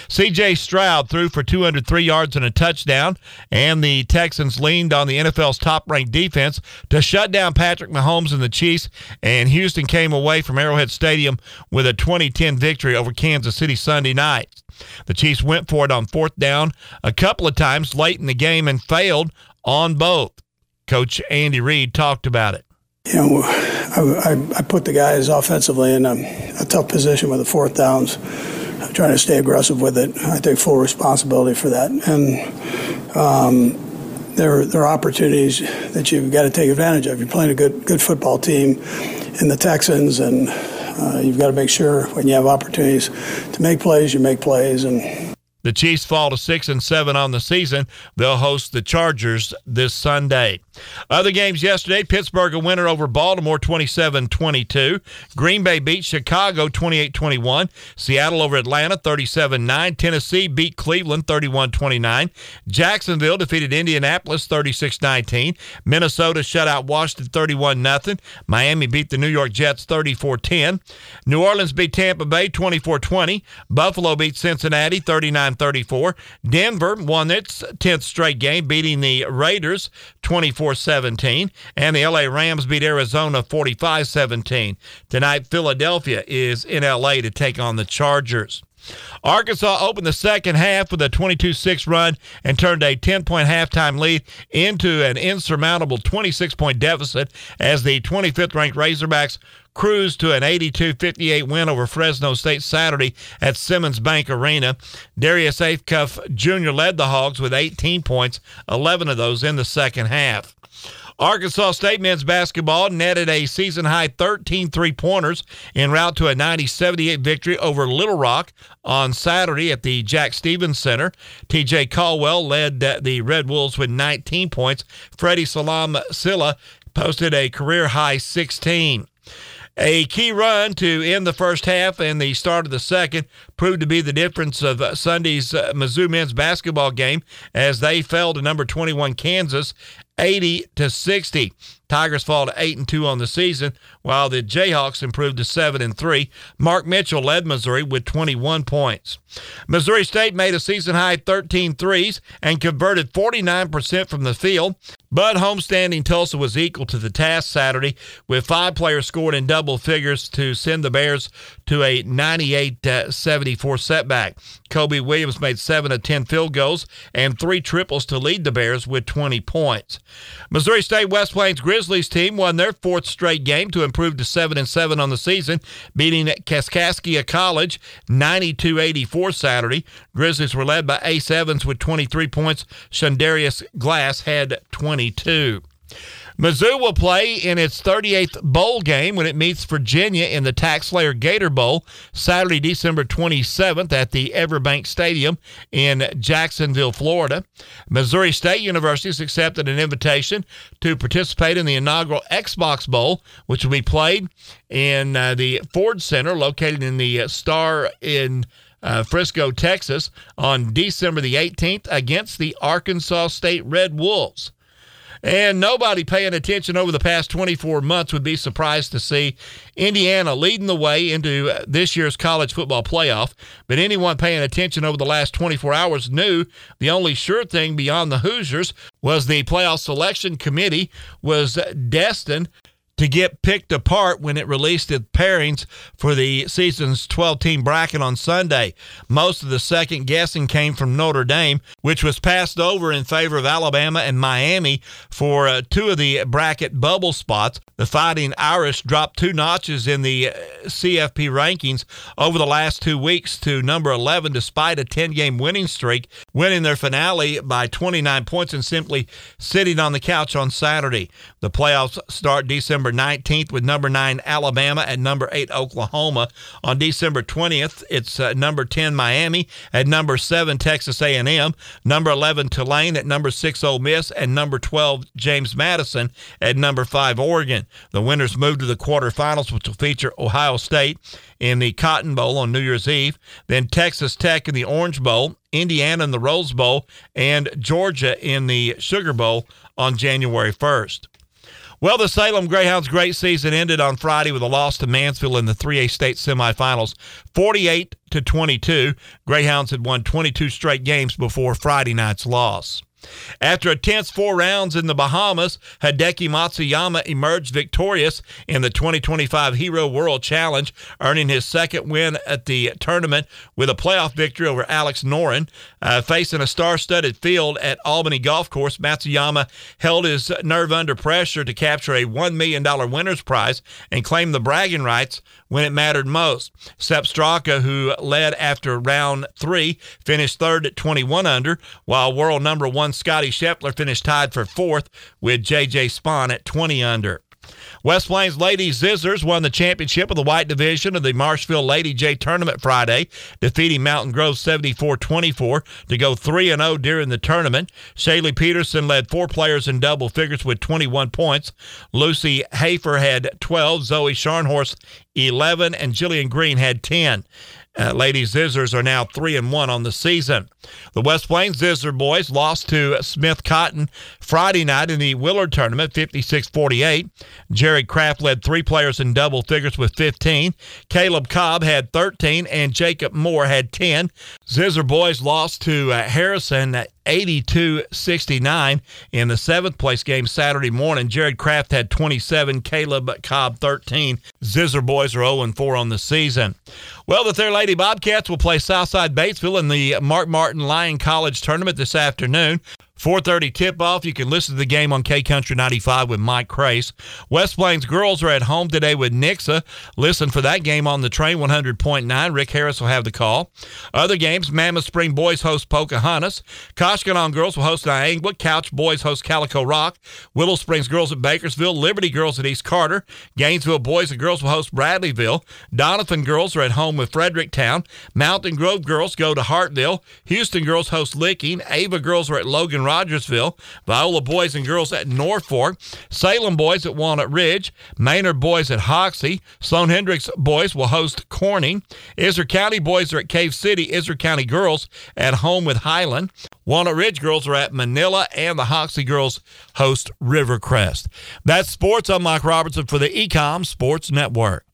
C.J. Stroud threw for 203 yards and a touchdown, and the Texans leaned on the NFL's top-ranked defense to shut down Patrick Mahomes and the Chiefs, and Houston came away from Arrowhead Stadium with a 20-10 victory over Kansas City Sunday night. The Chiefs went for it on fourth down a couple of times late in the game and failed on both. Coach Andy Reid talked about it. I put the guys offensively in a tough position with the fourth downs. I'm trying to stay aggressive with it. I take full responsibility for that. And there are opportunities that you've got to take advantage of. You're playing a good football team in the Texans, and you've got to make sure when you have opportunities to make plays, you make plays. And the Chiefs fall to 6-7 on the season. They'll host the Chargers this Sunday. Other games yesterday, Pittsburgh a winner over Baltimore 27-22. Green Bay beat Chicago 28-21. Seattle over Atlanta 37-9. Tennessee beat Cleveland 31-29. Jacksonville defeated Indianapolis 36-19. Minnesota shut out Washington 31-0. Miami beat the New York Jets 34-10. New Orleans beat Tampa Bay 24-20. Buffalo beat Cincinnati 39-34. Denver won its 10th straight game, beating the Raiders 24-17, and the L.A. Rams beat Arizona 45-17. Tonight, Philadelphia is in L.A. to take on the Chargers. Arkansas opened the second half with a 22-6 run and turned a 10-point halftime lead into an insurmountable 26-point deficit as the 25th-ranked Razorbacks cruised to an 82-58 win over Fresno State Saturday at Simmons Bank Arena. Darius Aifcuff Jr. led the Hogs with 18 points, 11 of those in the second half. Arkansas State men's basketball netted a season-high 13 three-pointers en route to a 90-78 victory over Little Rock on Saturday at the Jack Stevens Center. T.J. Caldwell led the Red Wolves with 19 points. Freddie Salam Silla posted a career-high 16. A key run to end the first half and the start of the second proved to be the difference of Sunday's Mizzou men's basketball game as they fell to number 21 Kansas 80-60. Tigers fall to 8-2 on the season, while the Jayhawks improved to 7-3. Mark Mitchell led Missouri with 21 points. Missouri State made a season-high 13 threes and converted 49% from the field, but homestanding Tulsa was equal to the task Saturday, with 5 players scored in double figures to send the Bears to a 98-74 setback. Kobe Williams made 7 of 10 field goals and 3 triples to lead the Bears with 20 points. Missouri State West Plains Grizzlies team won their 4th straight game to improve to 7-7 on the season, beating Kaskaskia College 92-84 Saturday. Grizzlies were led by Ace Evans with 23 points. Shundarius Glass had 22. Mizzou will play in its 38th bowl game when it meets Virginia in the TaxSlayer Gator Bowl Saturday, December 27th at the Everbank Stadium in Jacksonville, Florida. Missouri State University has accepted an invitation to participate in the inaugural Xbox Bowl, which will be played in the Ford Center located in the Star in Frisco, Texas on December the 18th against the Arkansas State Red Wolves. And nobody paying attention over the past 24 months would be surprised to see Indiana leading the way into this year's college football playoff. But anyone paying attention over the last 24 hours knew the only sure thing beyond the Hoosiers was the playoff selection committee was destined to get picked apart when it released its pairings for the season's 12-team bracket on Sunday. Most of the second guessing came from Notre Dame, which was passed over in favor of Alabama and Miami for 2 of the bracket bubble spots. The Fighting Irish dropped 2 notches in the CFP rankings over the last 2 weeks to number 11 despite a 10-game winning streak, winning their finale by 29 points and simply sitting on the couch on Saturday. The playoffs start December 19th with number 9 Alabama and number 8 Oklahoma. On December 20th, it's number 10 Miami at number 7 Texas A&M, number 11 Tulane at number 6 Ole Miss, and number 12 James Madison at number 5 Oregon. The winners move to the quarterfinals, which will feature Ohio State in the Cotton Bowl on New Year's Eve, then Texas Tech in the Orange Bowl, Indiana in the Rose Bowl, and Georgia in the Sugar Bowl on January 1st. Well, the Salem Greyhounds' great season ended on Friday with a loss to Mansfield in the 3A state semifinals, 48-22. Greyhounds had won 22 straight games before Friday night's loss. After a tense 4 rounds in the Bahamas, Hideki Matsuyama emerged victorious in the 2025 Hero World Challenge, earning his second win at the tournament with a playoff victory over Alex Noren. Facing a star-studded field at Albany Golf Course, Matsuyama held his nerve under pressure to capture a $1 million winner's prize and claim the bragging rights when it mattered most. Sepp Straka, who led after round 3, finished third at 21 under, while world number 1 Scotty Scheffler finished tied for fourth with J.J. Spahn at 20 under. West Plains Lady Zizzers won the championship of the white division of the Marshville Lady J Tournament Friday, defeating Mountain Grove 74-24 to go 3-0 during the tournament. Shaylee Peterson led 4 players in double figures with 21 points. Lucy Hafer had 12, Zoe Scharnhorst 11, and Jillian Green had 10. Lady Zizzers are now 3-1 on the season. The West Plains Zizzer boys lost to Smith Cotton Friday night in the Willard tournament, 56-48. Jared Kraft led 3 players in double figures with 15. Caleb Cobb had 13, and Jacob Moore had 10. Zizzer boys lost to Harrison 82-69 in the 7th place game Saturday morning. Jared Kraft had 27, Caleb Cobb 13. Zizzer boys are 0-4 on the season. Well, the Fair Lady Bobcats will play Southside Batesville in the Mark Martin Lyon College tournament this afternoon. 4:30 tip-off. You can listen to the game on K-Country 95 with Mike Crace. West Plains girls are at home today with Nixa. Listen for that game on the train, 100.9. Rick Harris will have the call. Other games, Mammoth Spring boys host Pocahontas. Koshkonong girls will host Niangua. Couch boys host Calico Rock. Willow Springs girls at Bakersville. Liberty girls at East Carter. Gainesville boys and girls will host Bradleyville. Donovan girls are at home with Fredericktown. Mountain Grove girls go to Hartville. Houston girls host Licking. Ava girls are at Logan Rogersville. Viola boys and girls at Norfolk. Salem boys at Walnut Ridge. Maynard boys at Hoxie. Sloan Hendricks boys will host Corning. Issaquah County boys are at Cave City. Issaquah County girls at home with Highland. Walnut Ridge girls are at Manila, and the Hoxie girls host Rivercrest. That's sports. I'm Mike Robertson for the Ecom Sports Network.